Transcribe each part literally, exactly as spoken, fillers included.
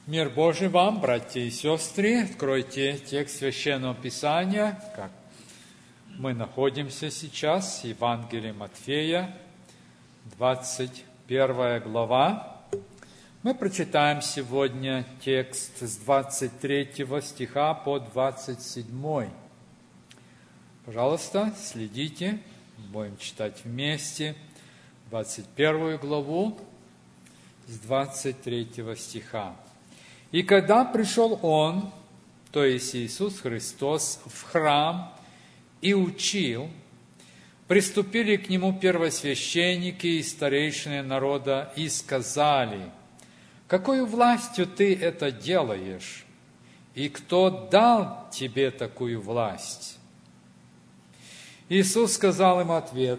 Мир Божий вам, братья и сестры. Откройте текст Священного Писания, как мы находимся сейчас, Евангелие Матфея, двадцать первая глава. Мы прочитаем сегодня текст с двадцать третьего стиха по двадцать седьмой. Пожалуйста, следите, будем читать вместе двадцать первую главу с двадцать третьего стиха. «И когда пришел Он, то есть Иисус Христос, в храм и учил, приступили к Нему первосвященники и старейшины народа и сказали: „Какою властью Ты это делаешь? И кто дал Тебе такую власть?“ Иисус сказал им ответ: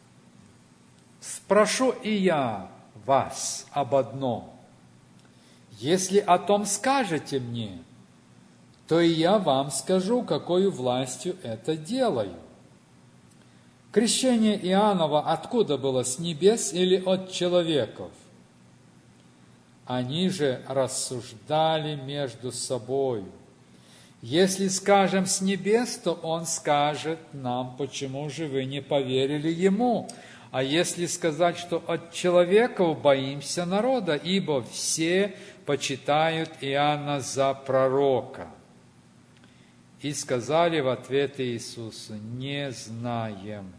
„Спрошу и я вас об одном. Если о том скажете мне, то и я вам скажу, какою властью это делаю. Крещение Иоаннова откуда было, с небес или от человеков?“ Они же рассуждали между собою. Если скажем с небес, то он скажет нам: почему же вы не поверили ему? А если сказать, что от человеков, боимся народа, ибо все почитают Иоанна за пророка. И сказали в ответ Иисусу: „Не знаем“.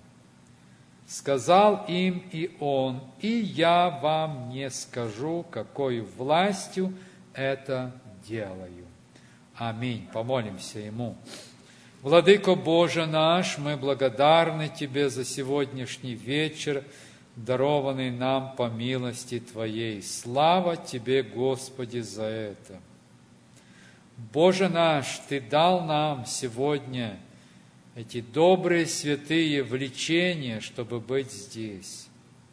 Сказал им и Он: „И я вам не скажу, какой властью это делаю“. Аминь. Помолимся Ему. Владыко Боже наш, мы благодарны Тебе за сегодняшний вечер, дарованный нам по милости Твоей. Слава Тебе, Господи, за это. Боже наш, Ты дал нам сегодня эти добрые, святые влечения, чтобы быть здесь.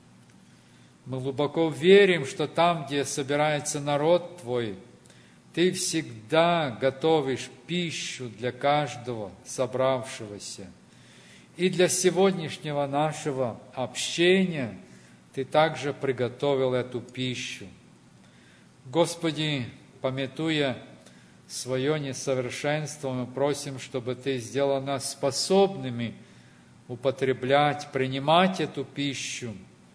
Мы глубоко верим, что там, где собирается народ Твой, Ты всегда готовишь пищу для каждого собравшегося. И для сегодняшнего нашего общения Ты также приготовил эту пищу. Господи, памятуя свое несовершенство, мы просим, чтобы Ты сделал нас способными употреблять, принимать эту пищу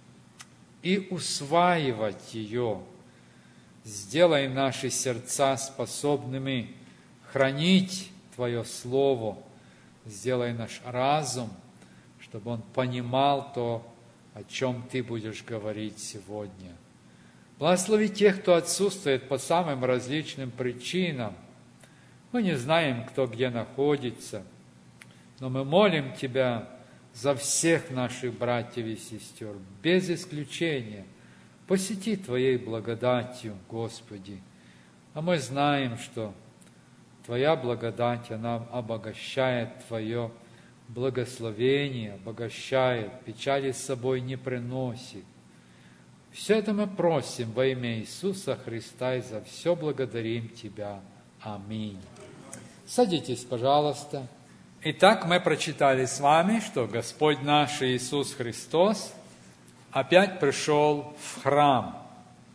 и усваивать ее. Сделай наши сердца способными хранить Твое Слово. Сделай наш разум, чтобы он понимал то, о чем Ты будешь говорить сегодня. Благослови тех, кто отсутствует по самым различным причинам. Мы не знаем, кто где находится, но мы молим Тебя за всех наших братьев и сестер, без исключения. Посети Твоей благодатью, Господи. А мы знаем, что Твоя благодать, она обогащает Твое благословение, обогащает, печали с собой не приносит. Все это мы просим во имя Иисуса Христа и за все благодарим Тебя. Аминь. Садитесь, пожалуйста. Итак, мы прочитали с вами, что Господь наш Иисус Христос опять пришел в храм.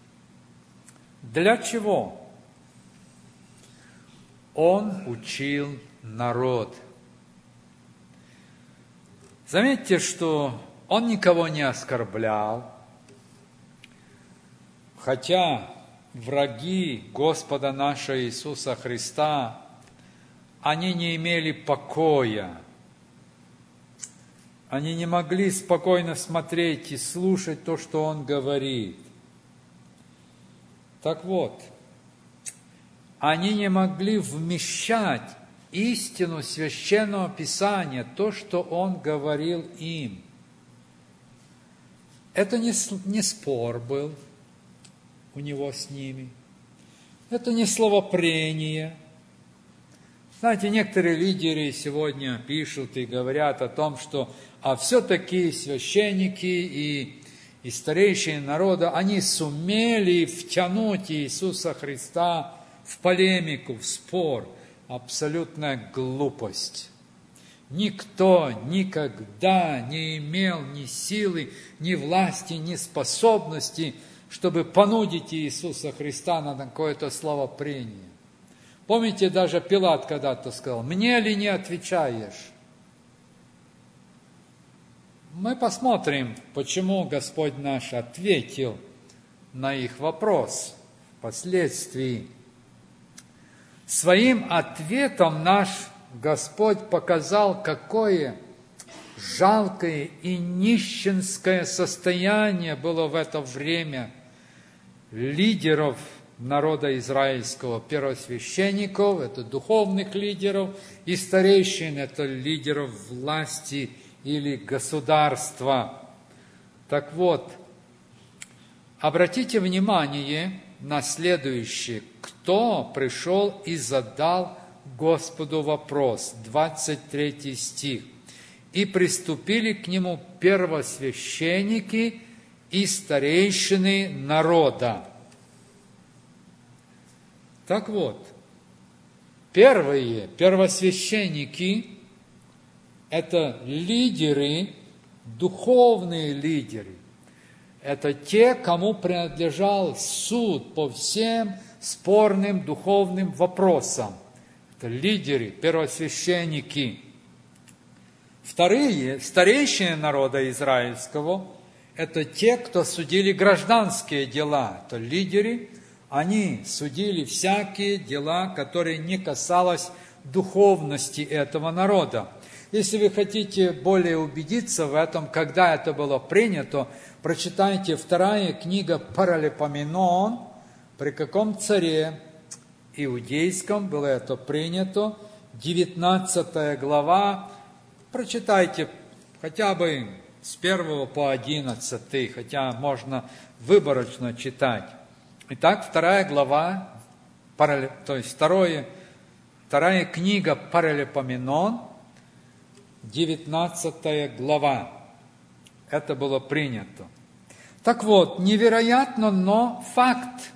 Для чего? Он учил народ. Заметьте, что Он никого не оскорблял, хотя враги Господа нашего Иисуса Христа, они не имели покоя. Они не могли спокойно смотреть и слушать то, что Он говорит. Так вот, они не могли вмещать истину Священного Писания, то, что Он говорил им. Это не, не спор был у Него с ними. Это не словопрение. Знаете, некоторые лидеры сегодня пишут и говорят о том, что а все-таки священники и, и старейшие народа, они сумели втянуть Иисуса Христа в полемику, в спор. Абсолютная глупость. Никто никогда не имел ни силы, ни власти, ни способности чтобы понудить Иисуса Христа на какое-то словопрение. Помните, даже Пилат когда-то сказал: «Мне ли не отвечаешь?» Мы посмотрим, почему Господь наш ответил на их вопрос впоследствии. Своим ответом наш Господь показал, какое жалкое и нищенское состояние было в это время лидеров народа израильского, первосвященников, это духовных лидеров, и старейшин, это лидеров власти или государства. Так вот, обратите внимание на следующее. Кто пришел и задал Господу вопрос? двадцать третий стих. «И приступили к нему первосвященники и старейшины народа». Так вот, первые первосвященники – это лидеры, духовные лидеры. Это те, кому принадлежал суд по всем спорным духовным вопросам. Это лидеры, первосвященники. Вторые, старейшины народа израильского, это те, кто судили гражданские дела. Это лидеры, они судили всякие дела, которые не касалось духовности этого народа. Если вы хотите более убедиться в этом, когда это было принято, прочитайте вторая книга Паралипоменон, при каком царе иудейском было это принято, девятнадцатая глава, прочитайте хотя бы с первого по одиннадцатый, хотя можно выборочно читать. Итак, вторая глава, то есть второе, вторая книга Паралипоменон, девятнадцатая глава. Это было принято. Так вот, невероятно, но факт.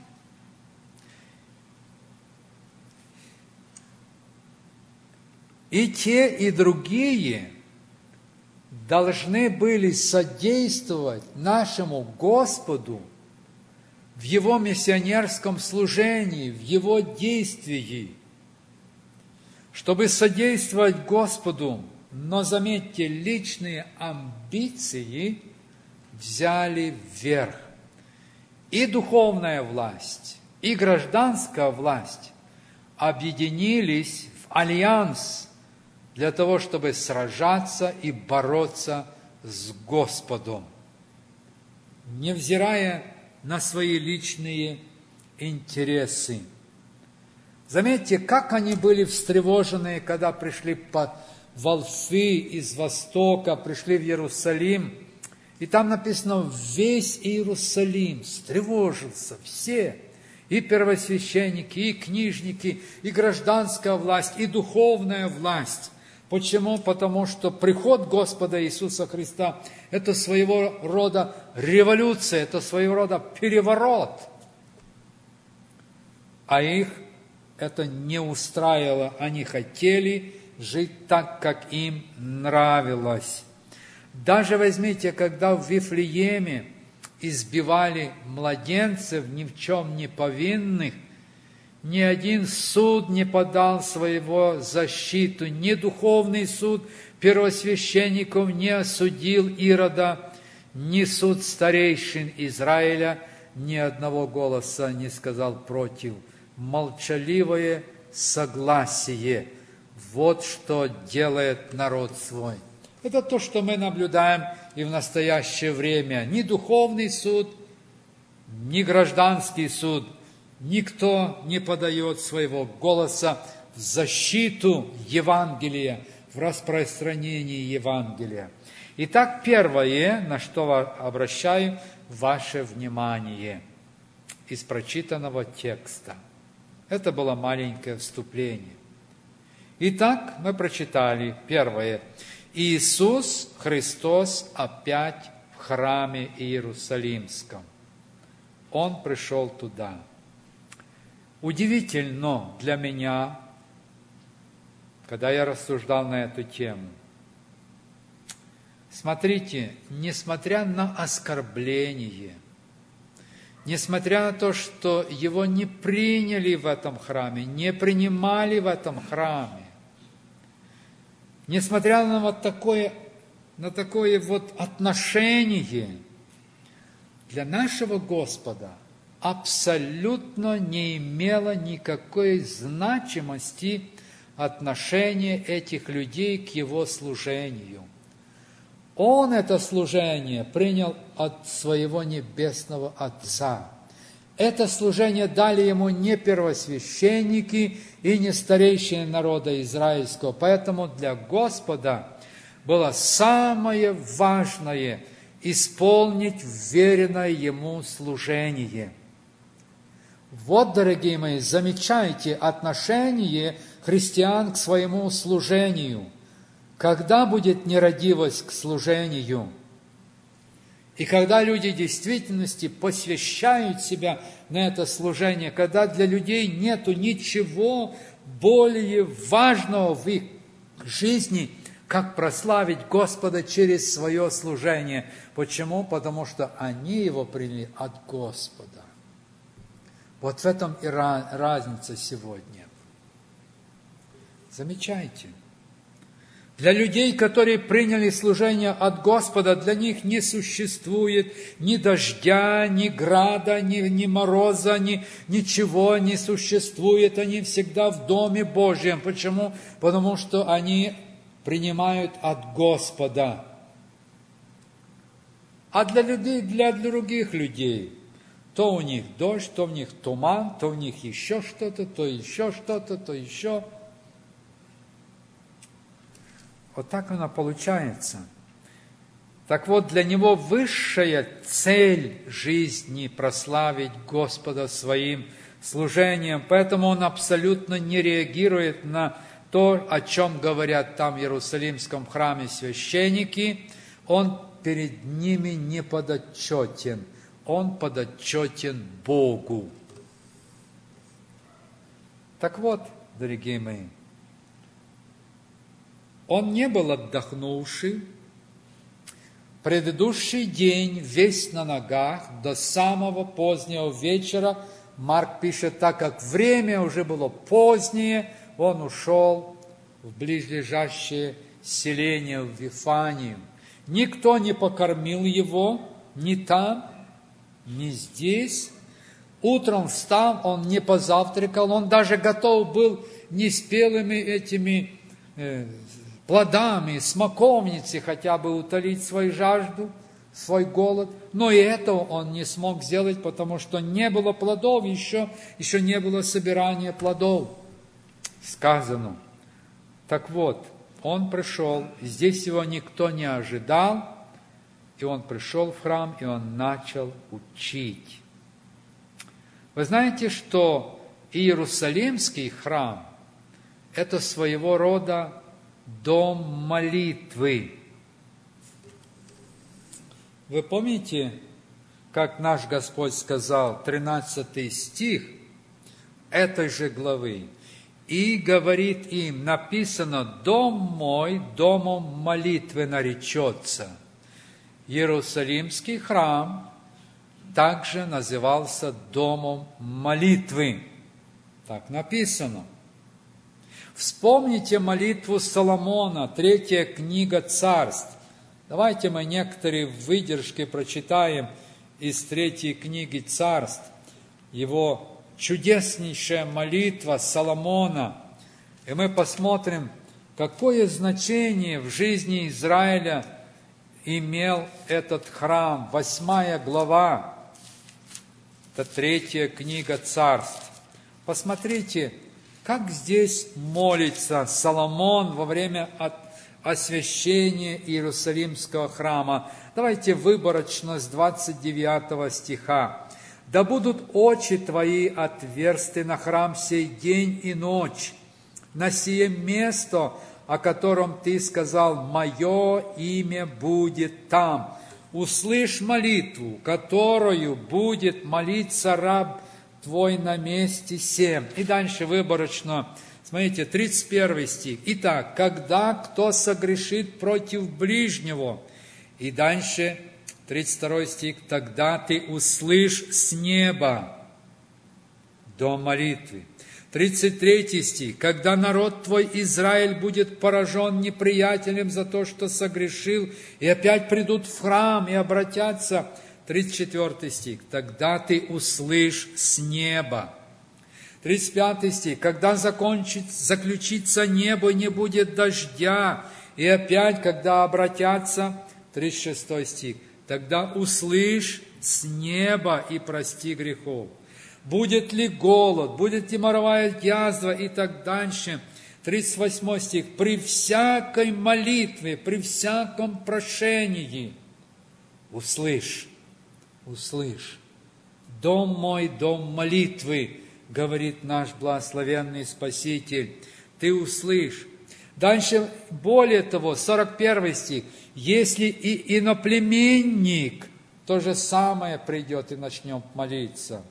И те, и другие должны были содействовать нашему Господу в Его миссионерском служении, в Его действии, чтобы содействовать Господу. Но, заметьте, личные амбиции взяли вверх. И духовная власть, и гражданская власть объединились в альянс для того, чтобы сражаться и бороться с Господом, невзирая на свои личные интересы. Заметьте, как они были встревожены, когда пришли по волхвы из Востока, пришли в Иерусалим. И там написано, весь Иерусалим встревожился, все, и первосвященники, и книжники, и гражданская власть, и духовная власть. Почему? Потому что приход Господа Иисуса Христа – это своего рода революция, это своего рода переворот. А их это не устраивало, они хотели жить так, как им нравилось. Даже возьмите, когда в Вифлееме избивали младенцев, ни в чем не повинных, ни один суд не подал своего защиту, ни духовный суд первосвященников не осудил Ирода, ни суд старейшин Израиля ни одного голоса не сказал против. Молчаливое согласие. Вот что делает народ свой. Это то, что мы наблюдаем и в настоящее время. Ни духовный суд, ни гражданский суд. Никто не подает своего голоса в защиту Евангелия, в распространении Евангелия. Итак, первое, на что обращаю ваше внимание из прочитанного текста. Это было маленькое вступление. Итак, мы прочитали первое. Иисус Христос опять в храме Иерусалимском. Он пришел туда. Удивительно для меня, когда я рассуждал на эту тему. Смотрите, несмотря на оскорбление, несмотря на то, что его не приняли в этом храме, не принимали в этом храме, несмотря на вот такое, на такое вот отношение, для нашего Господа абсолютно не имело никакой значимости отношение этих людей к Его служению. Он это служение принял от своего Небесного Отца. Это служение дали Ему не первосвященники и не старейшины народа израильского. Поэтому для Господа было самое важное исполнить веренное Ему служение. Вот, дорогие мои, замечайте отношение христиан к своему служению. Когда будет нерадивость к служению? И когда люди в действительности посвящают себя на это служение, когда для людей нету ничего более важного в их жизни, как прославить Господа через свое служение. Почему? Потому что они его приняли от Господа. Вот в этом и разница сегодня. Замечайте. Для людей, которые приняли служение от Господа, для них не существует ни дождя, ни града, ни, ни мороза, ни, ничего не существует. Они всегда в Доме Божьем. Почему? Потому что они принимают от Господа. А для людей, для других людей, то у них дождь, то у них туман, то у них еще что-то, то еще что-то, то еще. Вот так оно получается. Так вот, для него высшая цель жизни – прославить Господа своим служением. Поэтому он абсолютно не реагирует на то, о чем говорят там в Иерусалимском храме священники. Он перед ними не подотчетен. Он подотчетен Богу. Так вот, дорогие мои, он не был отдохнувший. Предыдущий день весь на ногах до самого позднего вечера. Марк пишет, так как время уже было позднее, он ушел в близлежащее селение, в Вифанию. Никто не покормил его, ни там, ни здесь. Утром встав, он не позавтракал, он даже готов был неспелыми этими э, плодами смоковницы хотя бы утолить свою жажду, свой голод. Но и этого он не смог сделать, потому что не было плодов, еще, еще не было собирания плодов. Сказано. Так вот, он пришел, здесь его никто не ожидал, и он пришел в храм, и он начал учить. Вы знаете, что Иерусалимский храм – это своего рода дом молитвы. Вы помните, как наш Господь сказал, тринадцатый стих этой же главы, «И говорит им, написано, дом мой домом молитвы наречется». Иерусалимский храм также назывался домом молитвы. Так написано. Вспомните молитву Соломона, третья книга Царств. Давайте мы некоторые выдержки прочитаем из третьей книги Царств. Его чудеснейшая молитва Соломона. И мы посмотрим, какое значение в жизни Израиля имел этот храм. Восьмая глава, это третья книга Царств. Посмотрите, как здесь молится Соломон во время освящения Иерусалимского храма. Давайте выборочно с двадцать девятого стиха. «Да будут очи твои отверсты на храм сей день и ночь, на сие место, о котором ты сказал, мое имя будет там. Услышь молитву, которую будет молиться раб твой на месте сем». И дальше выборочно, смотрите, тридцать первый стих. «Итак, когда кто согрешит против ближнего», и дальше тридцать второй стих. Тогда ты услышь с неба дом молитвы. тридцать третий стих. Когда народ твой Израиль будет поражен неприятелем за то, что согрешил, и опять придут в храм и обратятся. тридцать четвёртый стих. Тогда ты услышь с неба. тридцать пятый стих. Когда закончит, заключится небо, не будет дождя, и опять, когда обратятся. тридцать шестой стих. Тогда услышь с неба и прости грехов. Будет ли голод, будет ли моровая язва и так дальше. тридцать восьмой стих. При всякой молитве, при всяком прошении услышь, услышь. Дом мой, дом молитвы, говорит наш благословенный Спаситель. Ты услышь. Дальше, более того, сорок первый стих. Если и иноплеменник то же самое придет и начнем молиться.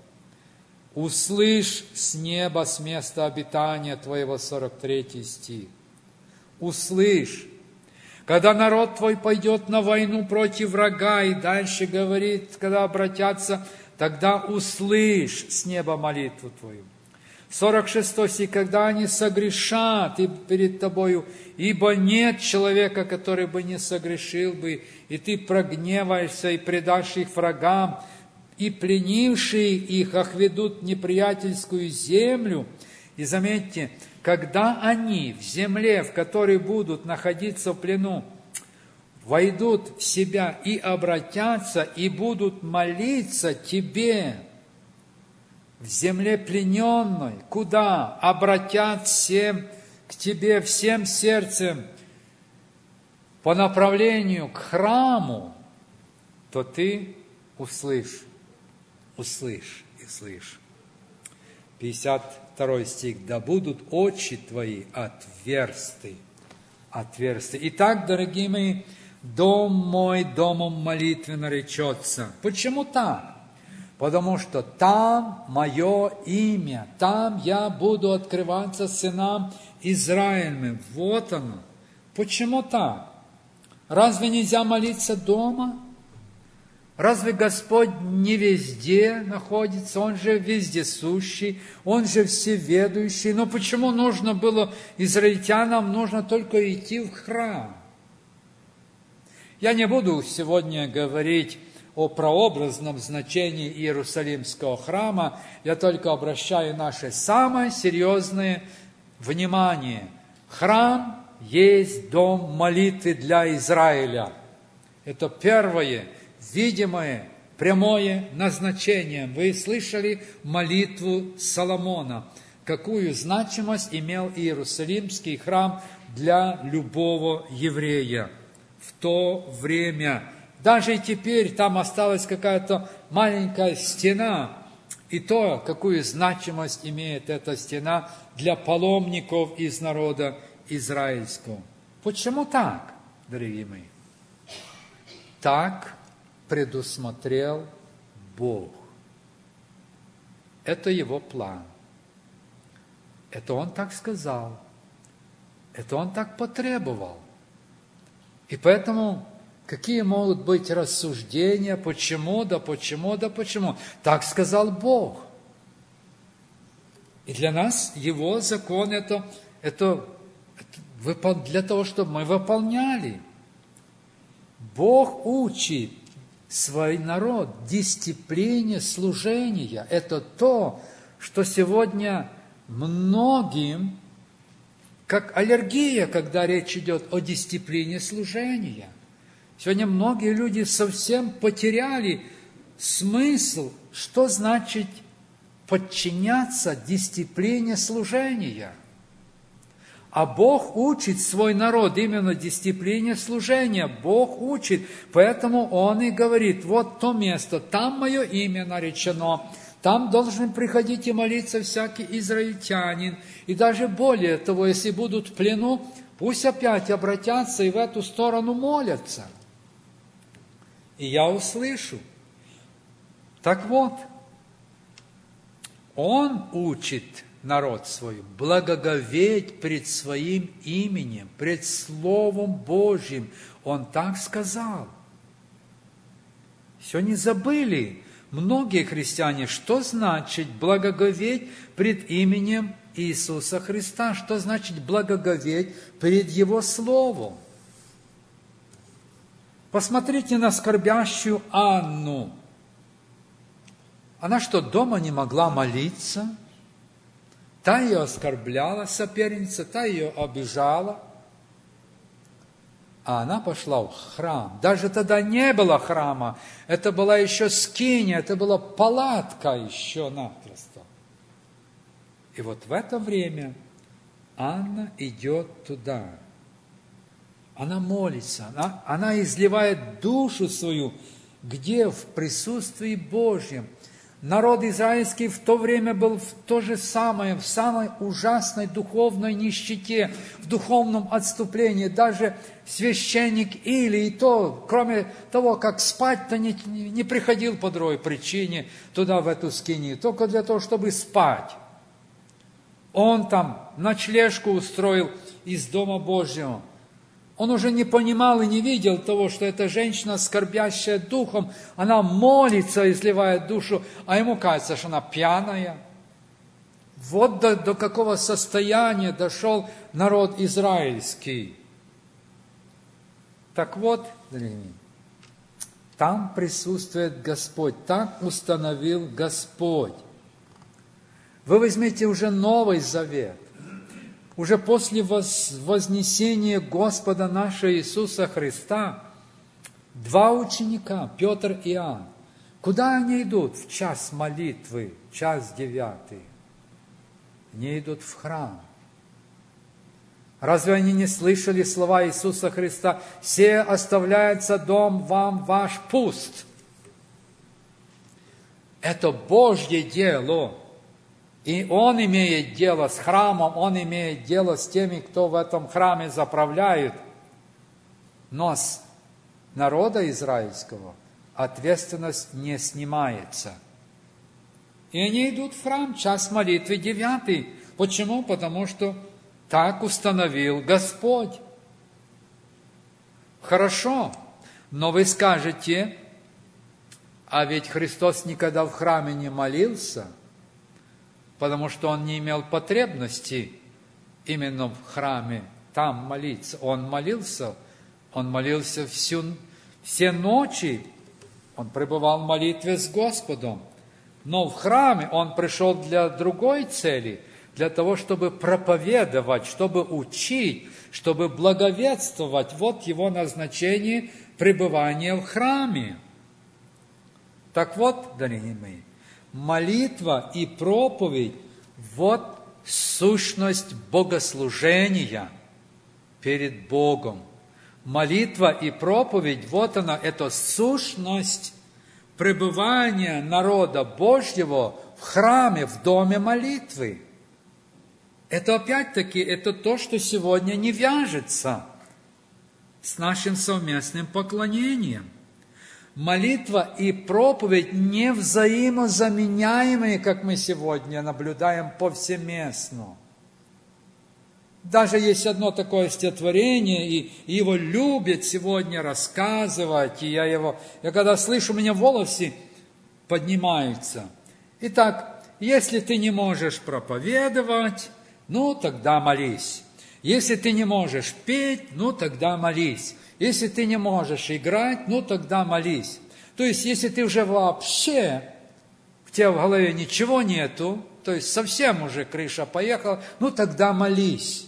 Услышь с неба, с места обитания твоего, сорок третий стих. Услышь. Когда народ твой пойдет на войну против врага, и дальше говорит, когда обратятся, тогда услышь с неба молитву твою. сорок шестой стих. Когда они согрешат и перед тобою, ибо нет человека, который бы не согрешил бы, и ты прогневаешься и предашь их врагам, и пленившие их охведут неприятельскую землю. И заметьте, когда они в земле, в которой будут находиться в плену, войдут в себя и обратятся, и будут молиться тебе в земле плененной, куда обратят всем к тебе всем сердцем по направлению к храму, то ты услышь, услышь и слышь. пятьдесят второй стих. Да будут очи твои отверсты, отверсты. Итак, дорогие мои, дом мой домом молитвы наречется. Почему так? Потому что там мое имя, там я буду открываться сынам Израилевым. Вот оно. Почему так? Разве нельзя молиться дома? Разве Господь не везде находится? Он же вездесущий, Он же всеведущий. Но почему нужно было израильтянам, нужно только идти в храм? Я не буду сегодня говорить о прообразном значении Иерусалимского храма, я только обращаю наше самое серьезное внимание. Храм есть дом молитвы для Израиля. Это первое, видимое, прямое назначение. Вы слышали молитву Соломона. Какую значимость имел Иерусалимский храм для любого еврея в то время. Даже и теперь там осталась какая-то маленькая стена. И то, какую значимость имеет эта стена для паломников из народа израильского. Почему так, дорогие мои? Так предусмотрел Бог. Это Его план. Это Он так сказал. Это Он так потребовал. И поэтому какие могут быть рассуждения, почему, да почему, да почему? Так сказал Бог. И для нас Его закон это, это, это для того, чтобы мы выполняли. Бог учит свой народ дисциплине служения. Это то, что сегодня многим, как аллергия, когда речь идет о дисциплине служения. Сегодня многие люди совсем потеряли смысл, что значит подчиняться дисциплине служения. А Бог учит свой народ именно дисциплине служения. Бог учит, поэтому Он и говорит, вот то место, там мое имя наречено, там должен приходить и молиться всякий израильтянин. И даже более того, если будут в плену, пусть опять обратятся и в эту сторону молятся. И я услышу. Так вот, Он учит народ свой благоговеть пред Своим именем, пред Словом Божьим. Он так сказал. Сегодня забыли многие христиане, что значит благоговеть пред именем Иисуса Христа, что значит благоговеть пред Его Словом. Посмотрите на скорбящую Анну. Она что, дома не могла молиться? Та ее оскорбляла, соперница, та ее обижала. А она пошла в храм. Даже тогда не было храма. Это была еще скиния, это была палатка еще напросто. И вот в это время Анна идет туда. Она молится, она, она изливает душу свою. Где? В присутствии Божьем. Народ израильский в то время был в то же самое, в самой ужасной духовной нищете, в духовном отступлении. Даже священник Или, и то, кроме того, как спать-то не, не приходил по другой причине туда, в эту скинию, только для того, чтобы спать. Он там ночлежку устроил из Дома Божьего. Он уже не понимал и не видел того, что эта женщина, скорбящая духом, она молится, изливает душу, а ему кажется, что она пьяная. Вот до, до какого состояния дошел народ израильский. Так вот, дорогие, там присутствует Господь, так установил Господь. Вы возьмите уже Новый Завет. Уже после вознесения Господа нашего Иисуса Христа, два ученика, Петр и Иоанн, куда они идут в час молитвы, час девятый? Они идут в храм. Разве они не слышали слова Иисуса Христа? «Се оставляется дом вам ваш пуст». Это Божье дело. И Он имеет дело с храмом, Он имеет дело с теми, кто в этом храме заправляет. Но с народа израильского ответственность не снимается. И они идут в храм, час молитвы девятый. Почему? Потому что так установил Господь. Хорошо, но вы скажете, а ведь Христос никогда в храме не молился, потому что Он не имел потребности именно в храме там молиться. Он молился, Он молился всю, все ночи, Он пребывал в молитве с Господом. Но в храме Он пришел для другой цели, для того, чтобы проповедовать, чтобы учить, чтобы благовествовать. Вот Его назначение пребывания в храме. Так вот, дорогие мои, молитва и проповедь – вот сущность богослужения перед Богом. Молитва и проповедь – вот она, это сущность пребывания народа Божьего в храме, в доме молитвы. Это опять-таки, это то, что сегодня не вяжется с нашим совместным поклонением. Молитва и проповедь не взаимозаменяемые, как мы сегодня наблюдаем повсеместно. Даже есть одно такое стихотворение, и его любят сегодня рассказывать, и я его, я когда слышу, у меня волосы поднимаются. Итак, если ты не можешь проповедовать, ну тогда молись. Если ты не можешь петь, ну тогда молись. Если ты не можешь играть, ну тогда молись. То есть, если ты уже вообще, у тебя в голове ничего нету, то есть совсем уже крыша поехала, ну тогда молись.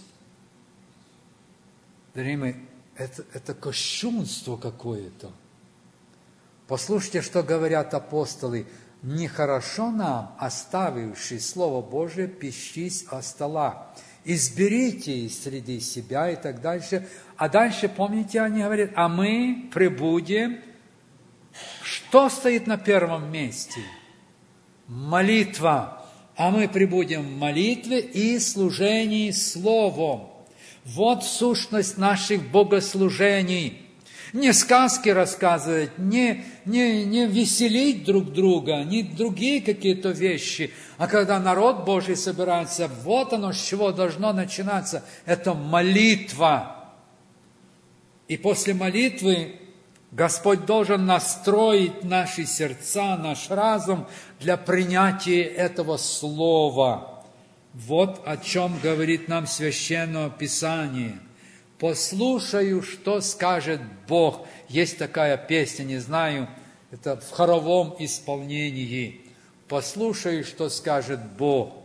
Дорогие мои, это, это кощунство какое-то. Послушайте, что говорят апостолы. Нехорошо нам, оставивши Слово Божие, пищись о столах. Изберите из среды себя и так дальше. А дальше, помните, они говорят, а мы пребудем. Что стоит на первом месте? Молитва. А мы пребудем в молитве и служении Словом. Вот сущность наших богослужений. Не сказки рассказывать, не, не, не веселить друг друга, не другие какие-то вещи. А когда народ Божий собирается, вот оно, с чего должно начинаться. Это молитва. И после молитвы Господь должен настроить наши сердца, наш разум для принятия этого слова. Вот о чем говорит нам Священное Писание. «Послушаю, что скажет Бог». Есть такая песня, не знаю, это в хоровом исполнении. «Послушаю, что скажет Бог».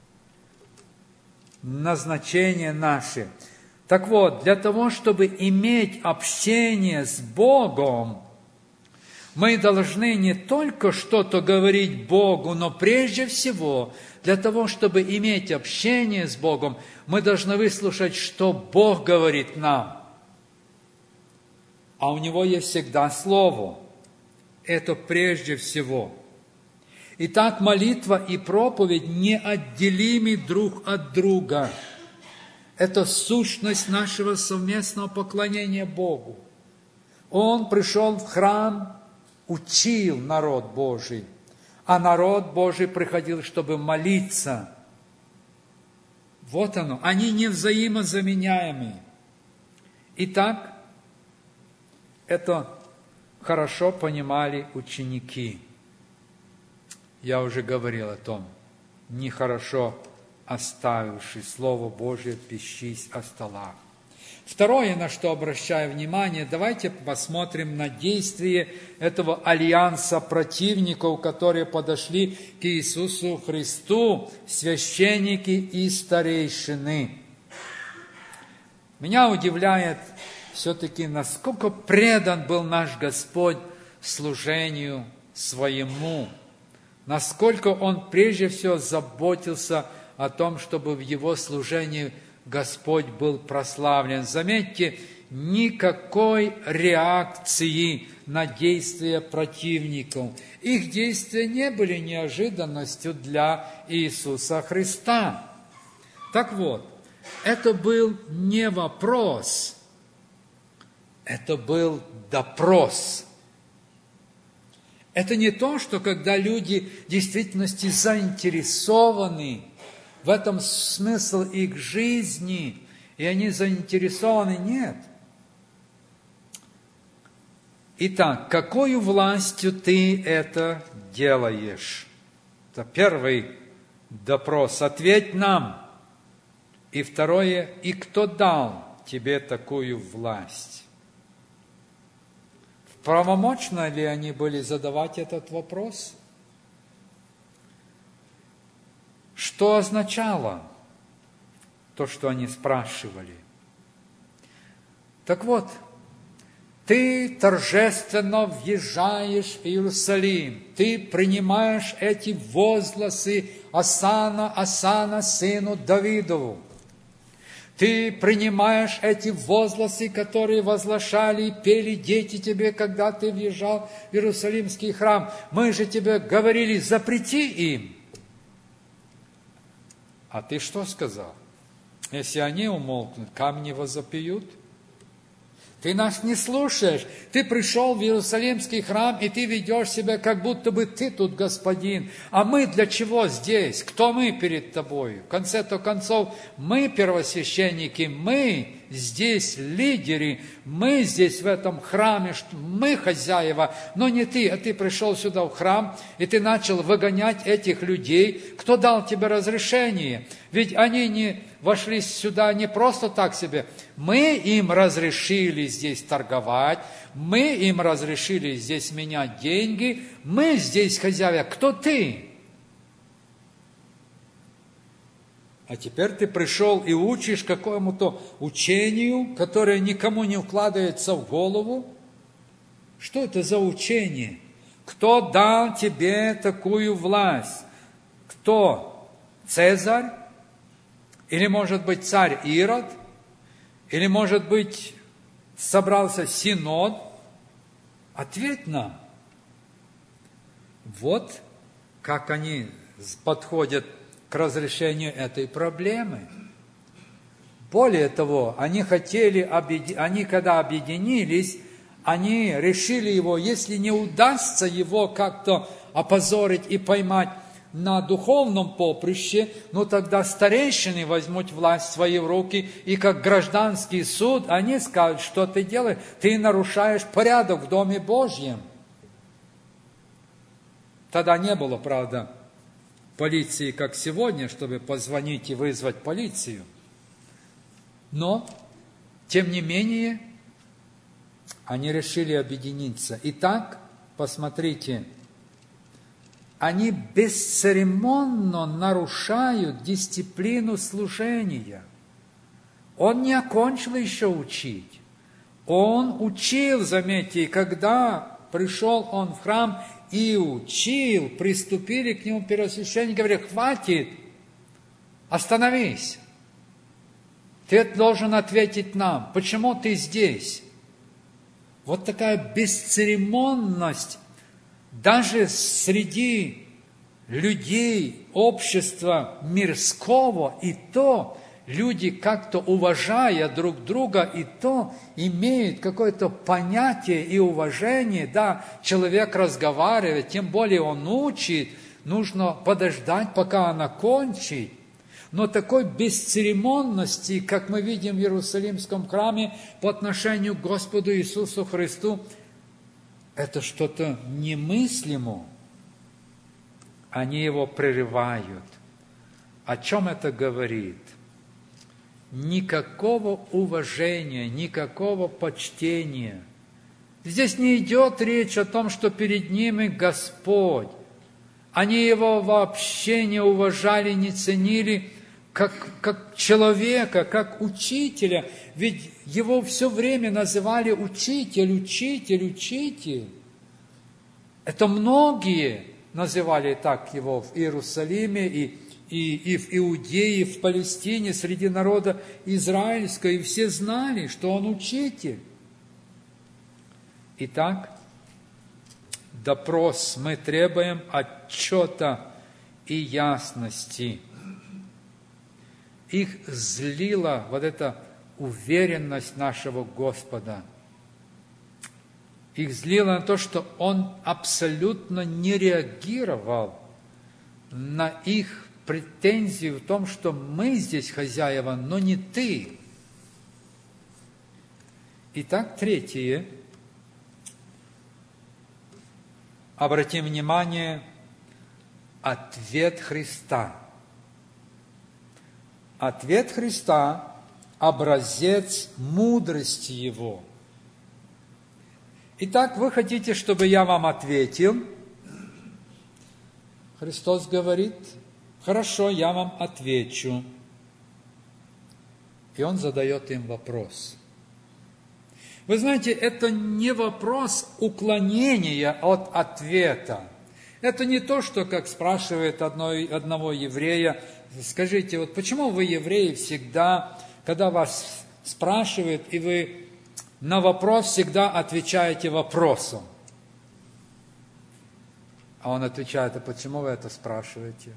Назначение наше. Так вот, для того, чтобы иметь общение с Богом, мы должны не только что-то говорить Богу, но прежде всего, для того, чтобы иметь общение с Богом, мы должны выслушать, что Бог говорит нам. А у Него есть всегда Слово. Это прежде всего. Итак, молитва и проповедь неотделимы друг от друга. Это сущность нашего совместного поклонения Богу. Он пришел в храм, учил народ Божий, а народ Божий приходил, чтобы молиться. Вот оно. Они не взаимозаменяемы. Итак, это хорошо понимали ученики. Я уже говорил о том. Нехорошо оставивший Слово Божие, пищись о столах. Второе, на что обращаю внимание, давайте посмотрим на действие этого альянса противников, которые подошли к Иисусу Христу, священники и старейшины. Меня удивляет все-таки, насколько предан был наш Господь служению своему, насколько Он прежде всего заботился о том, чтобы в Его служении Господь был прославлен. Заметьте, никакой реакции на действия противников. Их действия не были неожиданностью для Иисуса Христа. Так вот, это был не вопрос, это был допрос. Это не то, что когда люди в действительности заинтересованы, в этом смысл их жизни, и они заинтересованы, нет. Итак, какой властью ты это делаешь? Это первый допрос. Ответь нам. И второе, и кто дал тебе такую власть? Правомочно ли они были задавать этот вопрос? Что означало то, что они спрашивали? Так вот, ты торжественно въезжаешь в Иерусалим, ты принимаешь эти возгласы «Осанна, Осанна, сыну Давидову». Ты принимаешь эти возгласы, которые возглашали и пели дети тебе, когда ты въезжал в Иерусалимский храм. Мы же тебе говорили, запрети им. А ты что сказал? Если они умолкнут, камни возопьют. Ты нас не слушаешь. Ты пришел в Иерусалимский храм, и ты ведешь себя, как будто бы ты тут господин. А мы для чего здесь? Кто мы перед тобой? В конце-то концов, мы первосвященники, мы здесь лидеры, мы здесь в этом храме, мы хозяева, но не ты. А ты пришел сюда в храм, и ты начал выгонять этих людей. Кто дал тебе разрешение? Ведь они не вошли сюда не просто так себе. Мы им разрешили здесь торговать, мы им разрешили здесь менять деньги, мы здесь хозяева. Кто ты? А теперь ты пришел и учишь какому-то учению, которое никому не укладывается в голову. Что это за учение? Кто дал тебе такую власть? Кто? Цезарь? Или, может быть, царь Ирод? Или, может быть, собрался синод? Ответь нам. Вот как они подходят к разрешению этой проблемы. Более того, они хотели, они когда объединились, они решили его, если не удастся его как-то опозорить и поймать, на духовном поприще, ну тогда старейшины возьмут власть в свои руки, и как гражданский суд они скажут, что ты делаешь, ты нарушаешь порядок в Доме Божьем. Тогда не было, правда, полиции, как сегодня, чтобы позвонить и вызвать полицию. Но, тем не менее, они решили объединиться. Итак, посмотрите, они бесцеремонно нарушают дисциплину служения. Он не окончил еще учить. Он учил, заметьте, когда пришел он в храм и учил, приступили к нему первосвященники, говорят, хватит, остановись. Ты должен ответить нам, почему ты здесь? Вот такая бесцеремонность даже среди людей, общества мирского, и то люди, как-то уважая друг друга, и то имеют какое-то понятие и уважение. Да, человек разговаривает, тем более он учит, нужно подождать, пока он окончит. Но такой бесцеремонности, как мы видим в Иерусалимском храме по отношению к Господу Иисусу Христу, это что-то немыслимо. Они его прерывают. О чем это говорит? Никакого уважения, никакого почтения. Здесь не идет речь о том, что перед ними Господь. Они его вообще не уважали, не ценили как, как человека, как учителя. Ведь его все время называли учитель, учитель, учитель. Это многие называли так его в Иерусалиме и И, и в Иудее, и в Палестине, среди народа израильского, и все знали, что он учитель. Итак, допрос. Мы требуем отчета и ясности. Их злила вот эта уверенность нашего Господа. Их злило на то, что Он абсолютно не реагировал на их претензию в том, что мы здесь хозяева, но не ты. Итак, третье. Обратим внимание, ответ Христа. Ответ Христа – образец мудрости Его. Итак, вы хотите, чтобы я вам ответил? Христос говорит, хорошо, я вам отвечу. И Он задает им вопрос. Вы знаете, это не вопрос уклонения от ответа. Это не то, что, как спрашивает одной, одного еврея, скажите, вот почему вы, евреи, всегда, когда вас спрашивают, и вы на вопрос всегда отвечаете вопросом? А он отвечает, а почему вы это спрашиваете?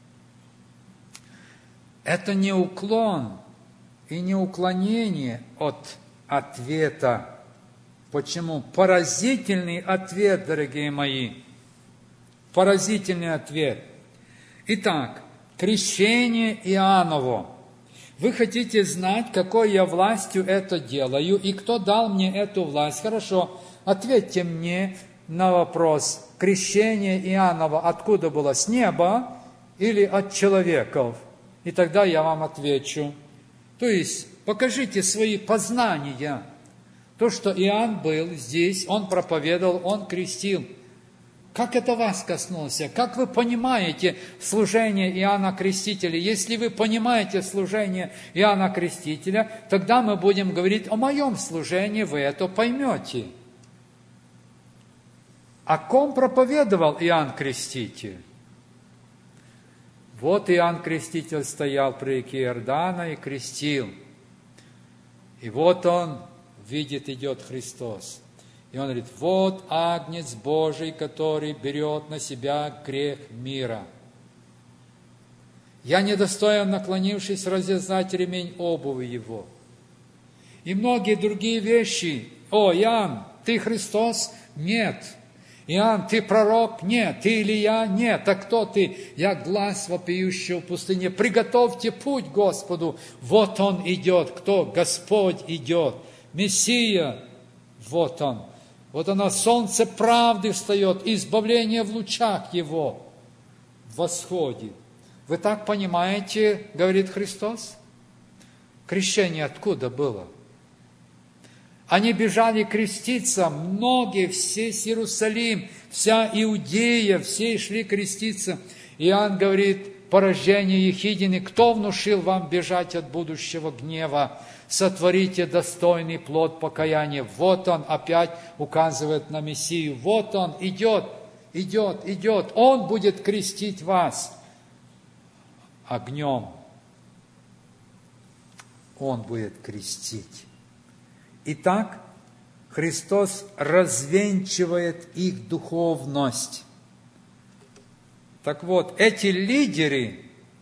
Это не уклон и не уклонение от ответа. Почему? Поразительный ответ, дорогие мои. Поразительный ответ. Итак, крещение Иоанново. Вы хотите знать, какой я властью это делаю, и кто дал мне эту власть? Хорошо, ответьте мне на вопрос. Крещение Иоанново откуда было? С неба или от человеков? И тогда я вам отвечу. То есть, покажите свои познания. То, что Иоанн был здесь, он проповедовал, он крестил. Как это вас коснулось? Как вы понимаете служение Иоанна Крестителя? Если вы понимаете служение Иоанна Крестителя, тогда мы будем говорить о моем служении, вы это поймете. О ком проповедовал Иоанн Креститель? Вот Иоанн Креститель стоял при реке Иордана и крестил. И вот он видит, идет Христос. И он говорит, вот Агнец Божий, который берет на себя грех мира. Я недостоин, наклонившись, развязать ремень обуви его. И многие другие вещи. О, Иоанн, ты Христос? Нет. Иоанн, ты пророк? Нет. Ты Илия? Нет. А кто ты? Я глас вопиющий в пустыне. Приготовьте путь Господу. Вот Он идет. Кто? Господь идет. Мессия. Вот Он. Вот оно, солнце правды встает, избавление в лучах Его восходит. Вы так понимаете, говорит Христос? Крещение откуда было? Они бежали креститься, многие, все с Иерусалим, вся Иудея, все шли креститься. Иоанн говорит, поражение Ехидины, кто внушил вам бежать от будущего гнева? Сотворите достойный плод покаяния. Вот Он опять указывает на Мессию. Вот Он идет, идет, идет. Он будет крестить вас огнем. Он будет крестить. Итак, Христос развенчивает их духовность. Так вот, эти лидеры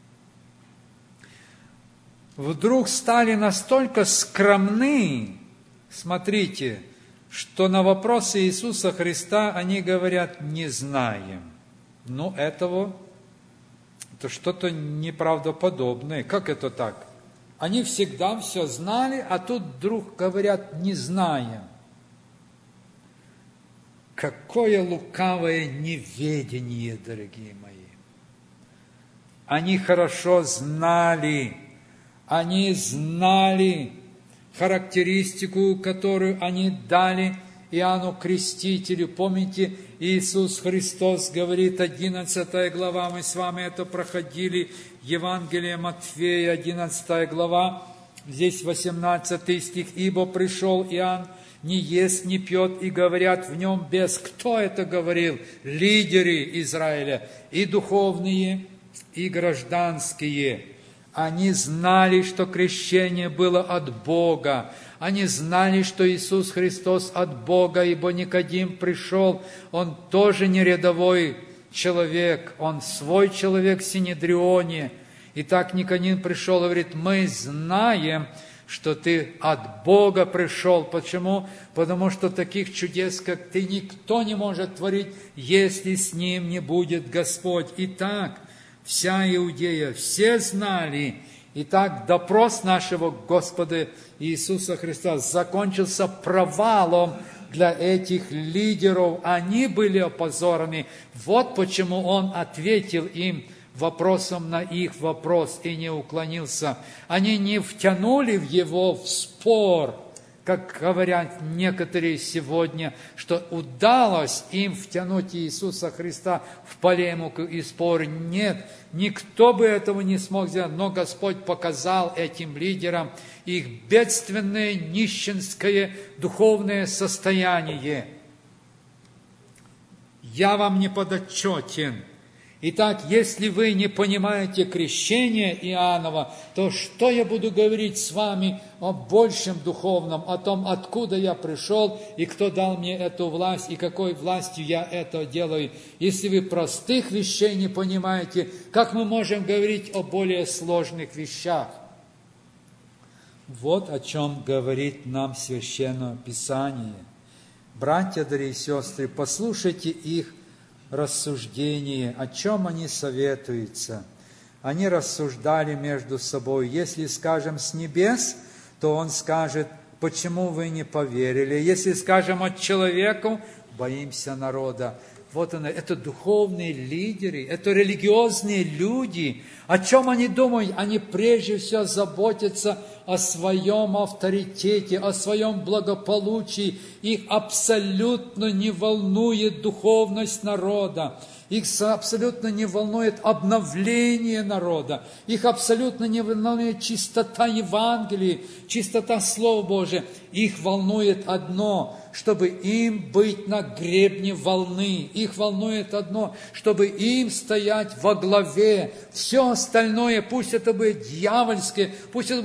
вдруг стали настолько скромны, смотрите, что на вопросы Иисуса Христа они говорят, не знаем. Ну, этого, это что-то неправдоподобное. Как это так? Они всегда все знали, а тут вдруг говорят, не знаем. Какое лукавое неведение, дорогие мои. Они хорошо знали, они знали характеристику, которую они дали Иоанну Крестителю. Помните, Иисус Христос говорит, одиннадцатая глава, мы с вами это проходили, Евангелие Матфея, одиннадцатая глава, здесь восемнадцатый стих. «Ибо пришел Иоанн, не ест, не пьет, и говорят в нем бес». Кто это говорил? Лидеры Израиля, и духовные, и гражданские. Они знали, что крещение было от Бога. Они знали, что Иисус Христос от Бога, ибо Никодим пришел. Он тоже не рядовой человек, он свой человек в Синедрионе. И так Никодим пришел и говорит, мы знаем, что ты от Бога пришел. Почему? Потому что таких чудес, как ты, никто не может творить, если с ним не будет Господь. Итак, вся Иудея, все знали. Итак, допрос нашего Господа Иисуса Христа закончился провалом для этих лидеров. Они были опозорены. Вот почему Он ответил им вопросом на их вопрос и не уклонился. Они не втянули в Его в спор, как говорят некоторые сегодня, что удалось им втянуть Иисуса Христа в полемику и спор. Нет, никто бы этого не смог сделать, но Господь показал этим лидерам их бедственное, нищенское духовное состояние. Я вам не подотчетен. Итак, если вы не понимаете крещения Иоаннова, то что я буду говорить с вами о большем духовном, о том, откуда я пришел, и кто дал мне эту власть, и какой властью я это делаю. Если вы простых вещей не понимаете, как мы можем говорить о более сложных вещах? Вот о чем говорит нам Священное Писание. Братья, дорогие сестры, послушайте их рассуждение, о чем они советуются. Они рассуждали между собой. Если скажем с небес, то он скажет, почему вы не поверили? Если скажем от человека, боимся народа. Вот оно, это духовные лидеры, это религиозные люди. О чем они думают? Они прежде всего заботятся о своем авторитете, о своем благополучии. Их абсолютно не волнует духовность народа. Их абсолютно не волнует обновление народа. Их абсолютно не волнует чистота Евангелия, чистота Слова Божия. Их волнует одно, чтобы им быть на гребне волны. Их волнует одно, чтобы им стоять во главе. Все остальное, пусть это будет дьявольское, пусть это будет греховное,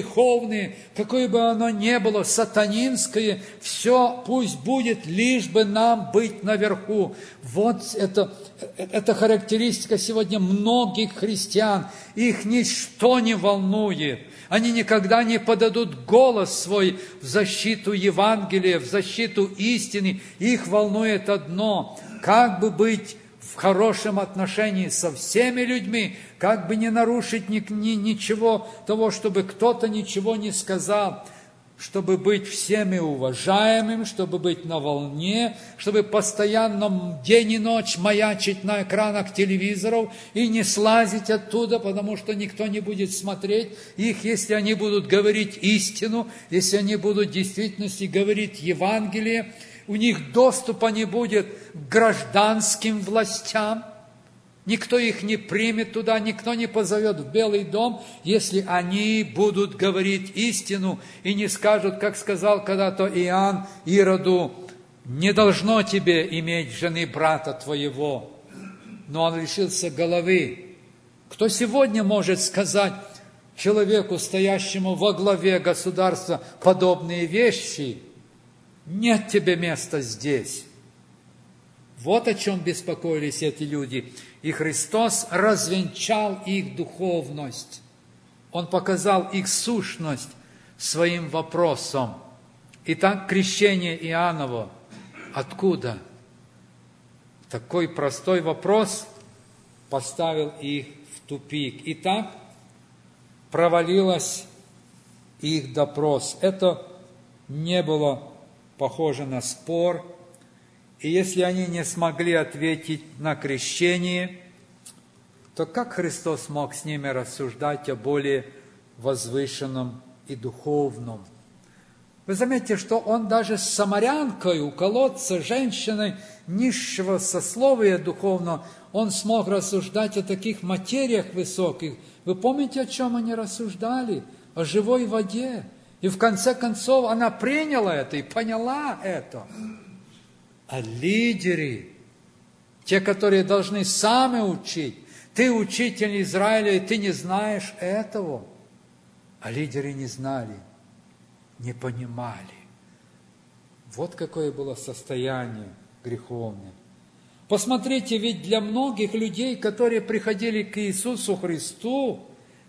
греховное, какое бы оно ни было, сатанинское, все пусть будет, лишь бы нам быть наверху. Вот это, это характеристика сегодня многих христиан. Их ничто не волнует. Они никогда не подадут голос свой в защиту Евангелия, в защиту истины. Их волнует одно – как бы быть в хорошем отношении со всеми людьми, как бы не нарушить ни, ни, ничего того, чтобы кто-то ничего не сказал, чтобы быть всеми уважаемым, чтобы быть на волне, чтобы постоянно день и ночь маячить на экранах телевизоров и не слазить оттуда, потому что никто не будет смотреть их, если они будут говорить истину, если они будут в действительности говорить Евангелие. У них доступа не будет к гражданским властям. Никто их не примет туда, никто не позовет в Белый дом, если они будут говорить истину и не скажут, как сказал когда-то Иоанн Ироду, не должно тебе иметь жены брата твоего. Но он лишился головы. Кто сегодня может сказать человеку, стоящему во главе государства, подобные вещи? Нет тебе места здесь. Вот о чем беспокоились эти люди. И Христос развенчал их духовность. Он показал их сущность своим вопросом. Итак, крещение Иоанново. Откуда? Такой простой вопрос поставил их в тупик. Итак, провалилась их допрос. Это не было похоже на спор. И если они не смогли ответить на крещение, то как Христос мог с ними рассуждать о более возвышенном и духовном? Вы заметите, что Он даже с самарянкой у колодца, женщиной низшего сословия духовного, Он смог рассуждать о таких материях высоких. Вы помните, о чем они рассуждали? О живой воде. И в конце концов она приняла это и поняла это. А лидеры, те, которые должны сами учить, ты учитель Израиля, и ты не знаешь этого. А лидеры не знали, не понимали. Вот какое было состояние греховное. Посмотрите, ведь для многих людей, которые приходили к Иисусу Христу,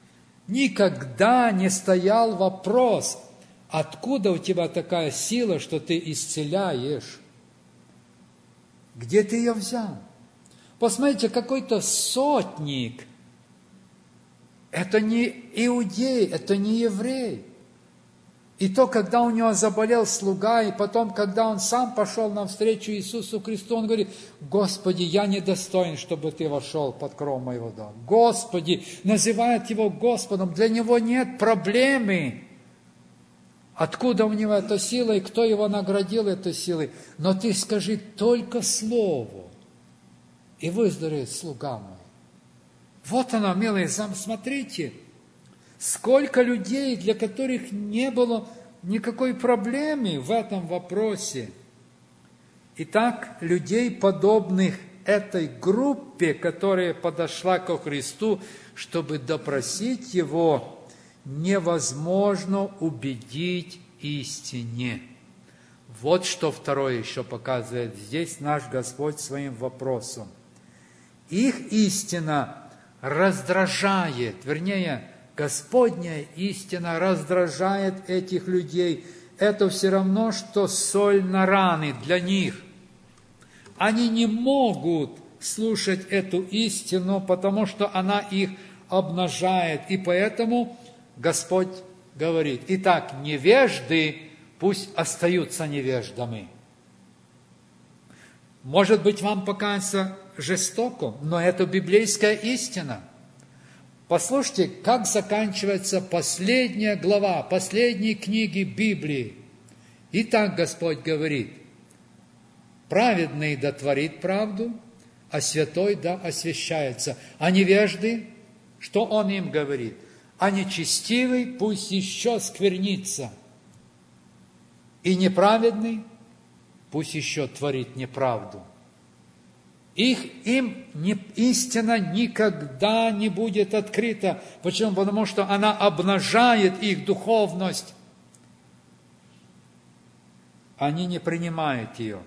никогда не стоял вопрос, откуда у тебя такая сила, что ты исцеляешь? Где ты ее взял? Посмотрите, какой-то сотник. Это не иудей, это не еврей. И то, когда у него заболел слуга, и потом, когда он сам пошел навстречу Иисусу Христу, он говорит: Господи, я недостоин, чтобы ты вошел под кров моего дома. Господи, называет его Господом. Для него нет проблемы. Откуда у него эта сила, и кто его наградил этой силой? Но ты скажи только слово, и выздоровеет слуга мой. Вот оно, милые, смотрите, сколько людей, для которых не было никакой проблемы в этом вопросе. Итак, людей, подобных этой группе, которая подошла ко Христу, чтобы допросить Его, невозможно убедить истине. Вот что второе еще показывает здесь наш Господь своим вопросом. Их истина раздражает, вернее, Господняя истина раздражает этих людей. Это все равно, что соль на раны для них. Они не могут слушать эту истину, потому что она их обнажает. И поэтому Господь говорит: итак, невежды пусть остаются невеждами. Может быть, вам покажется жестоко, но это библейская истина. Послушайте, как заканчивается последняя глава, последней книги Библии. Итак, Господь говорит: праведный да творит правду, а святой да освящается. А невежды, что Он им говорит? А нечестивый пусть еще сквернится, и неправедный пусть еще творит неправду. Их, им не, истина никогда не будет открыта. Почему? Потому что она обнажает их духовность. Они не принимают ее.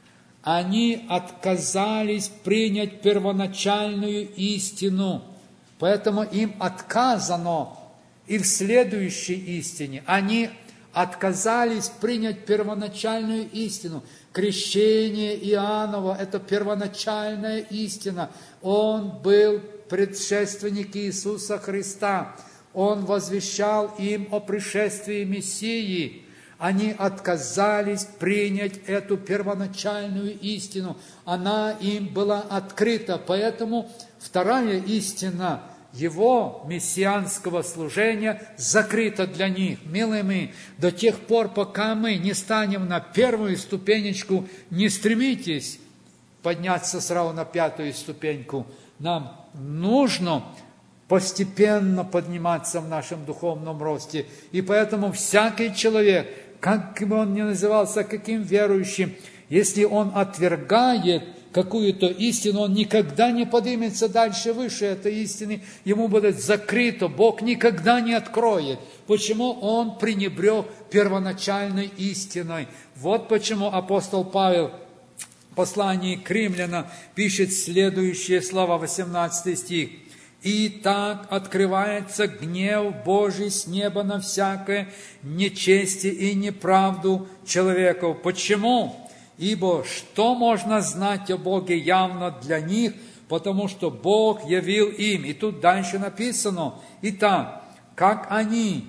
Они отказались принять первоначальную истину. Поэтому им отказано и в следующей истине. Они отказались принять первоначальную истину. Крещение Иоаннова – это первоначальная истина. Он был предшественник Иисуса Христа. Он возвещал им о пришествии Мессии. Они отказались принять эту первоначальную истину. Она им была открыта. Поэтому вторая истина Его мессианского служения закрыта для них. Милые мои, до тех пор, пока мы не станем на первую ступенечку, не стремитесь подняться сразу на пятую ступеньку. Нам нужно постепенно подниматься в нашем духовном росте. И поэтому всякий человек, как бы он ни назывался, каким верующим, если он отвергает какую-то истину, он никогда не поднимется дальше выше этой истины, ему будет закрыто, Бог никогда не откроет. Почему? Он пренебрег первоначальной истиной. Вот почему апостол Павел в послании к римлянам пишет следующие слова, восемнадцатый стих. «И так открывается гнев Божий с неба на всякое нечестие и неправду человеков». Почему? Ибо что можно знать о Боге явно для них, потому что Бог явил им. И тут дальше написано: «Итак, как они,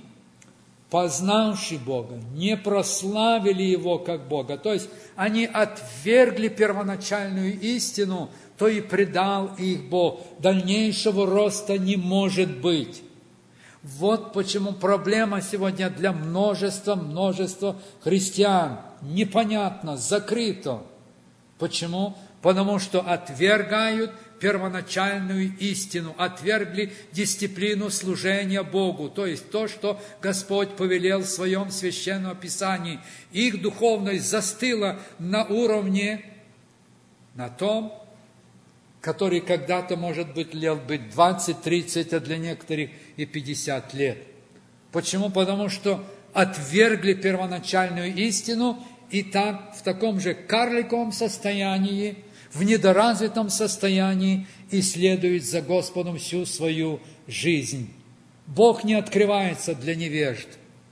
познавши Бога, не прославили Его как Бога». То есть они отвергли первоначальную истину, то и предал их Бог. Дальнейшего роста не может быть. Вот почему проблема сегодня для множества, множества христиан. Непонятно, закрыто. Почему? Потому что отвергают первоначальную истину, отвергли дисциплину служения Богу, то есть то, что Господь повелел в Своем Священном Писании. Их духовность застыла на уровне, на том, который когда-то, может быть, лет быть двадцать, тридцать, а для некоторых и пятьдесят лет. Почему? Потому что отвергли первоначальную истину, и так в таком же карликовом состоянии, в недоразвитом состоянии исследуют за Господом всю свою жизнь. Бог не открывается для невежд.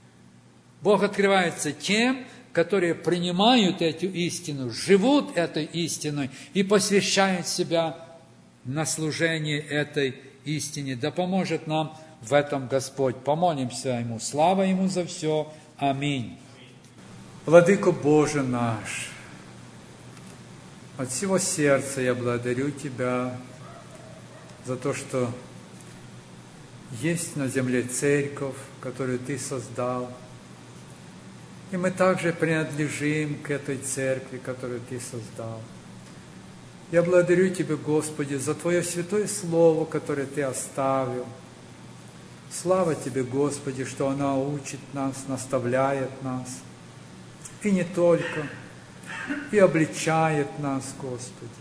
Бог открывается тем, которые принимают эту истину, живут этой истиной и посвящают себя на служение этой истине. Да поможет нам в этом Господь. Помолимся Ему. Слава Ему за все. Аминь. Владыко Боже наш, от всего сердца я благодарю Тебя за то, что есть на земле церковь, которую Ты создал. И мы также принадлежим к этой церкви, которую Ты создал. Я благодарю Тебя, Господи, за Твое святое Слово, которое Ты оставил. Слава Тебе, Господи, что оно учит нас, наставляет нас. И не только, и обличает нас, Господи.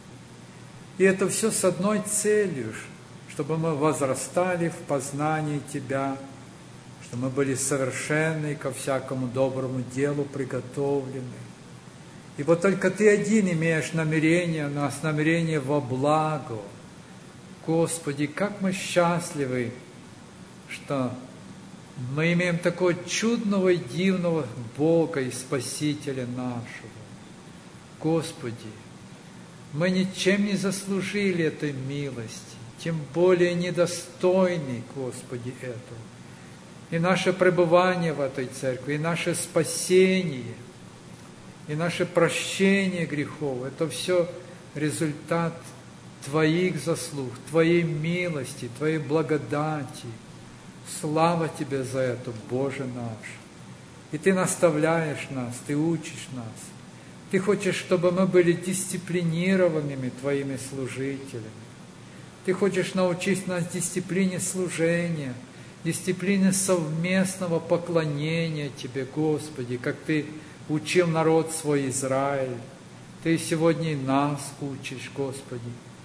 И это все с одной целью, чтобы мы возрастали в познании Тебя, что мы были совершенны и ко всякому доброму делу приготовлены. Ибо только Ты один имеешь намерение, у нас намерение во благо. Господи, как мы счастливы, что мы имеем такого чудного и дивного Бога и Спасителя нашего. Господи, мы ничем не заслужили этой милости, тем более недостойны, Господи, этого. И наше пребывание в этой церкви, и наше спасение, и наше прощение грехов, это все результат Твоих заслуг, Твоей милости, Твоей благодати. Слава Тебе за это, Боже наш. И Ты наставляешь нас, Ты учишь нас. Ты хочешь, чтобы мы были дисциплинированными Твоими служителями. Ты хочешь научить нас дисциплине служения, дисциплине совместного поклонения Тебе, Господи, как Ты учил народ свой Израиль. Ты сегодня и нас учишь, Господи.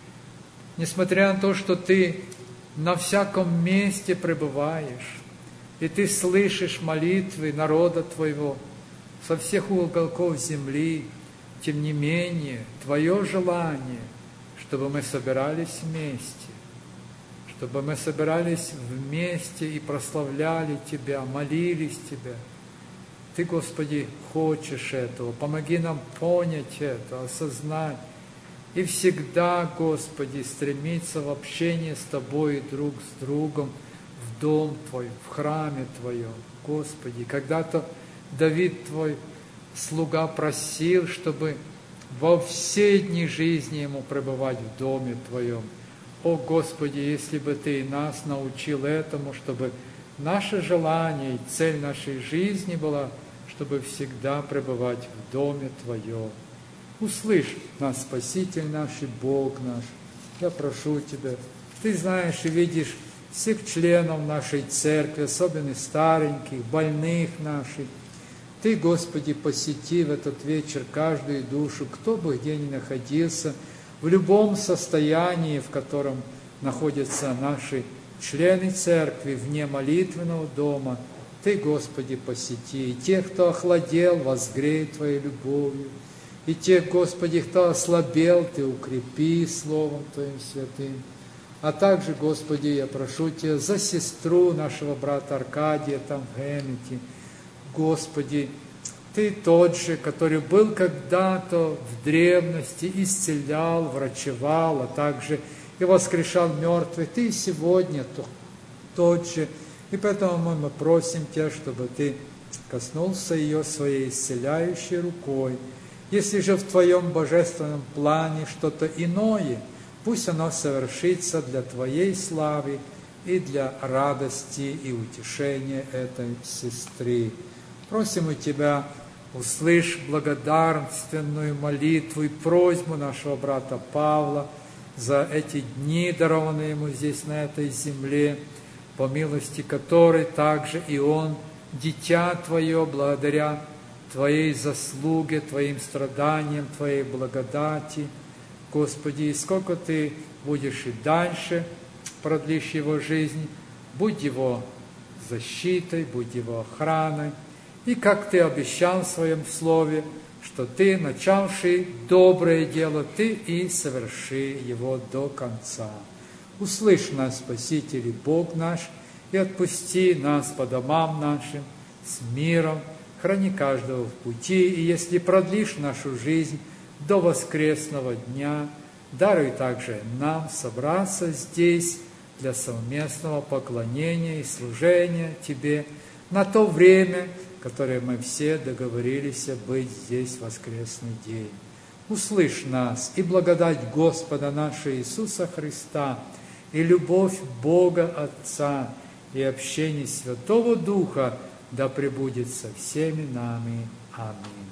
Несмотря на то, что Ты на всяком месте пребываешь, и Ты слышишь молитвы народа Твоего со всех уголков земли, тем не менее, Твое желание, чтобы мы собирались вместе, чтобы мы собирались вместе и прославляли Тебя, молились Тебя. Ты, Господи, хочешь этого. Помоги нам понять это, осознать. И всегда, Господи, стремиться в общении с Тобой друг с другом, в дом Твой, в храме Твоем. Господи, когда-то Давид Твой слуга просил, чтобы во все дни жизни ему пребывать в доме Твоем. О, Господи, если бы Ты и нас научил этому, чтобы наше желание и цель нашей жизни была, чтобы всегда пребывать в доме Твоем. Услышь нас, Спаситель наш и Бог наш. Я прошу Тебя, Ты знаешь и видишь всех членов нашей церкви, особенно стареньких, больных наших. Ты, Господи, посети в этот вечер каждую душу, кто бы где ни находился, в любом состоянии, в котором находятся наши члены церкви, вне молитвенного дома. Ты, Господи, посети и тех, кто охладел, возгрей Твоей любовью, и тех, Господи, кто ослабел, Ты укрепи Словом Твоим святым. А также, Господи, я прошу Тебя за сестру нашего брата Аркадия там в Гэммете. Господи, Ты тот же, который был когда-то в древности, исцелял, врачевал, а также и воскрешал мертвых. Ты сегодня тот же. И поэтому мы просим Тебя, чтобы Ты коснулся ее своей исцеляющей рукой. Если же в Твоем божественном плане что-то иное, пусть оно совершится для Твоей славы и для радости и утешения этой сестры. Просим у Тебя, услышь благодарственную молитву и просьбу нашего брата Павла за эти дни, дарованные ему здесь, на этой земле, по милости которой также и он, дитя Твое, благодаря Твоей заслуге, Твоим страданиям, Твоей благодати. Господи, и сколько Ты будешь и дальше продлишь его жизнь, будь его защитой, будь его охраной. И как Ты обещал в Своем Слове, что Ты, начавший доброе дело, Ты и соверши его до конца. Услышь нас, Спаситель и Бог наш, и отпусти нас по домам нашим с миром, храни каждого в пути, и если продлишь нашу жизнь до воскресного дня, даруй также нам собраться здесь для совместного поклонения и служения Тебе на то время, которое мы все договорились быть здесь в воскресный день. Услышь нас, и благодать Господа нашего Иисуса Христа, и любовь Бога Отца, и общение Святого Духа да пребудет со всеми нами. Аминь.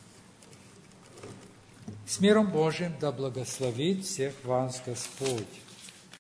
С миром Божиим да благословит всех вас Господь.